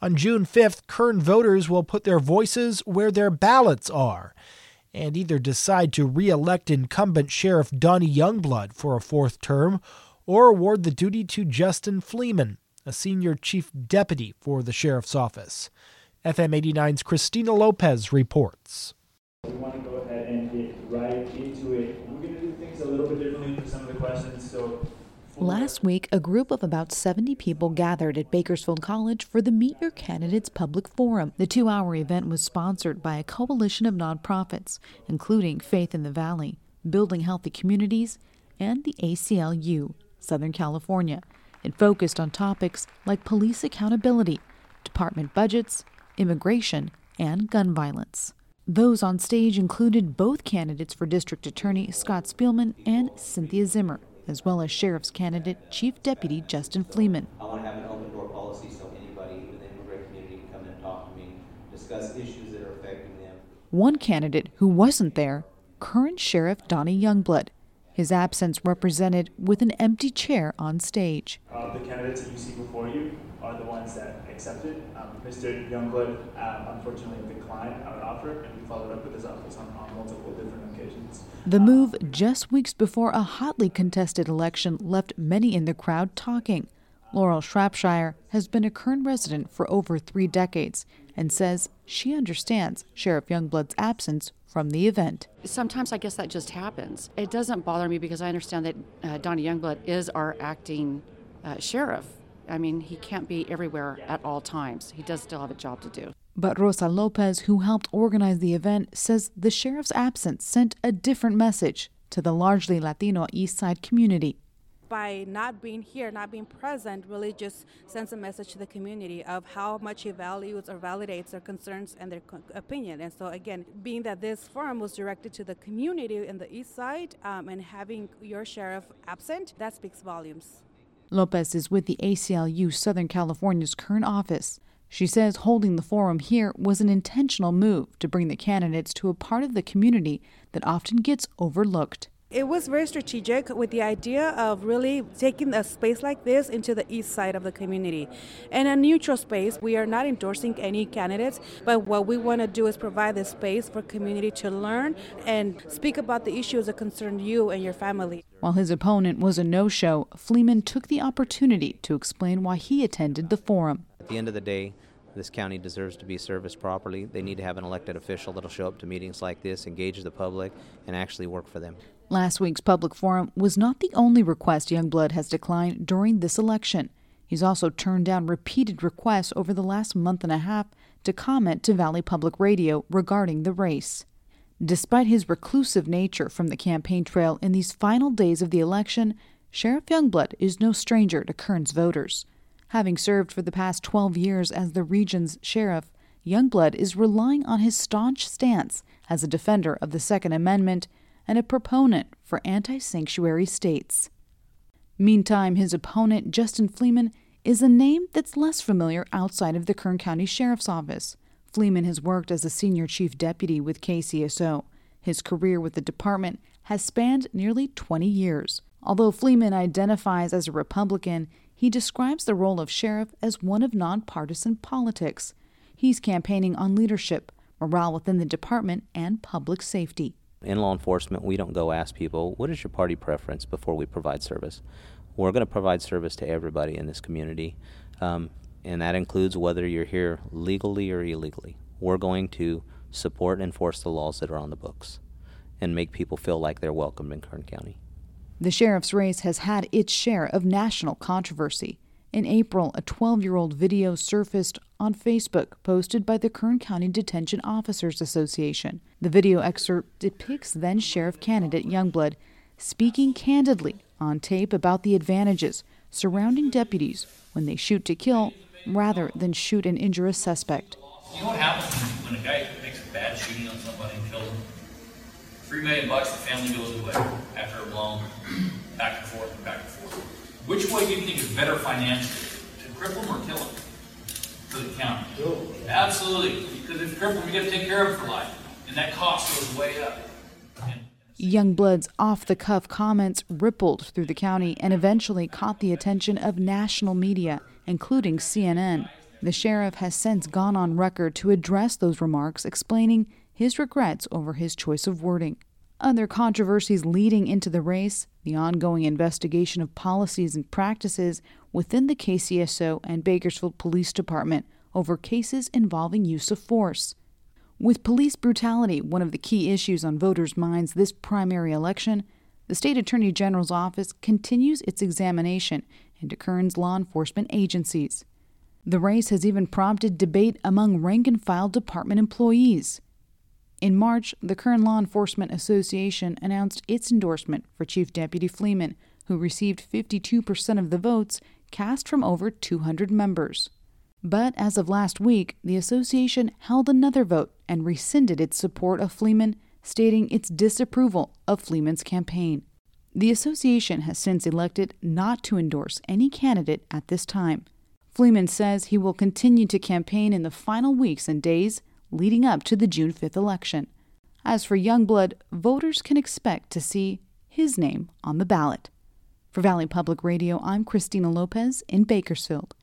On June 5th, Kern voters will put their voices where their ballots are and either decide to re-elect incumbent Sheriff Donnie Youngblood for a fourth term or award the duty to Justin Fleeman, a senior chief deputy for the sheriff's office. FM 89's Christina Lopez reports. We want to go ahead and get right into it. We're going to do things a little bit differently for some of the questions. Last week, a group of about 70 people gathered at Bakersfield College for the Meet Your Candidates public forum. The 2-hour event was sponsored by a coalition of nonprofits, including Faith in the Valley, Building Healthy Communities, and the ACLU, Southern California. It focused on topics like police accountability, department budgets, immigration, and gun violence. Those on stage included both candidates for District Attorney Scott Spielman and Cynthia Zimmer, as well as Sheriff's candidate Chief Deputy Justin Fleeman. I want to have an open door policy so anybody in the immigrant community can come and talk to me, discuss issues that are affecting them. One candidate who wasn't there, current Sheriff Donnie Youngblood. His absence represented with an empty chair on stage. The candidates that you see before you are the ones that accepted. Mr. Youngblood unfortunately declined our offer, and we followed up with his office on multiple different occasions. The move just weeks before a hotly contested election left many in the crowd talking. Laurel Shrapshire has been a Kern resident for over 3 decades and says she understands Sheriff Youngblood's absence from the event. Sometimes I guess that just happens. It doesn't bother me because I understand that Donnie Youngblood is our acting sheriff. I mean, he can't be everywhere at all times. He does still have a job to do. But Rosa Lopez, who helped organize the event, says the sheriff's absence sent a different message to the largely Latino East Side community. By not being here, not being present, really just sends a message to the community of how much he values or validates their concerns and their opinion. And so again, being that this forum was directed to the community in the East Side and having your sheriff absent, that speaks volumes. Lopez is with the ACLU Southern California's Kern office. She says holding the forum here was an intentional move to bring the candidates to a part of the community that often gets overlooked. It was very strategic with the idea of really taking a space like this into the east side of the community. In a neutral space, we are not endorsing any candidates, but what we want to do is provide the space for community to learn and speak about the issues that concern you and your family. While his opponent was a no-show, Fleeman took the opportunity to explain why he attended the forum. At the end of the day, this county deserves to be serviced properly. They need to have an elected official that'll show up to meetings like this, engage the public, and actually work for them. Last week's public forum was not the only request Youngblood has declined during this election. He's also turned down repeated requests over the last month and a half to comment to Valley Public Radio regarding the race. Despite his reclusive nature from the campaign trail in these final days of the election, Sheriff Youngblood is no stranger to Kern's voters. Having served for the past 12 years as the region's sheriff, Youngblood is relying on his staunch stance as a defender of the Second Amendment and a proponent for anti-sanctuary states. Meantime, his opponent, Justin Fleeman, is a name that's less familiar outside of the Kern County Sheriff's Office. Fleeman has worked as a senior chief deputy with KCSO. His career with the department has spanned nearly 20 years. Although Fleeman identifies as a Republican, he describes the role of sheriff as one of nonpartisan politics. He's campaigning on leadership, morale within the department, and public safety. In law enforcement, we don't go ask people, what is your party preference before we provide service? We're going to provide service to everybody in this community, and that includes whether you're here legally or illegally. We're going to support and enforce the laws that are on the books and make people feel like they're welcome in Kern County. The sheriff's race has had its share of national controversy. In April, a 12-year-old video surfaced on Facebook posted by the Kern County Detention Officers Association. The video excerpt depicts then-sheriff candidate Youngblood speaking candidly on tape about the advantages surrounding deputies when they shoot to kill rather than shoot and injure a suspect. You know what happens when a guy makes a bad shooting on somebody and kills him? $3 million, the family goes away after a long back and forth, back and forth. Which way do you think is better financially? To cripple him or kill him? For the county. Absolutely. Because if you cripple him, you got to take care of him for life. And that cost goes way up. Youngblood's off-the-cuff comments rippled through the county and eventually caught the attention of national media, including CNN. The sheriff has since gone on record to address those remarks, explaining his regrets over his choice of wording. Other controversies leading into the race, the ongoing investigation of policies and practices within the KCSO and Bakersfield Police Department over cases involving use of force. With police brutality one of the key issues on voters' minds this primary election, the State Attorney General's office continues its examination into Kern's law enforcement agencies. The race has even prompted debate among rank-and-file department employees. In March, the Kern Law Enforcement Association announced its endorsement for Chief Deputy Fleeman, who received 52% of the votes cast from over 200 members. But as of last week, the association held another vote and rescinded its support of Fleeman, stating its disapproval of Fleeman's campaign. The association has since elected not to endorse any candidate at this time. Fleeman says he will continue to campaign in the final weeks and days leading up to the June 5th election. As for Youngblood, voters can expect to see his name on the ballot. For Valley Public Radio, I'm Christina Lopez in Bakersfield.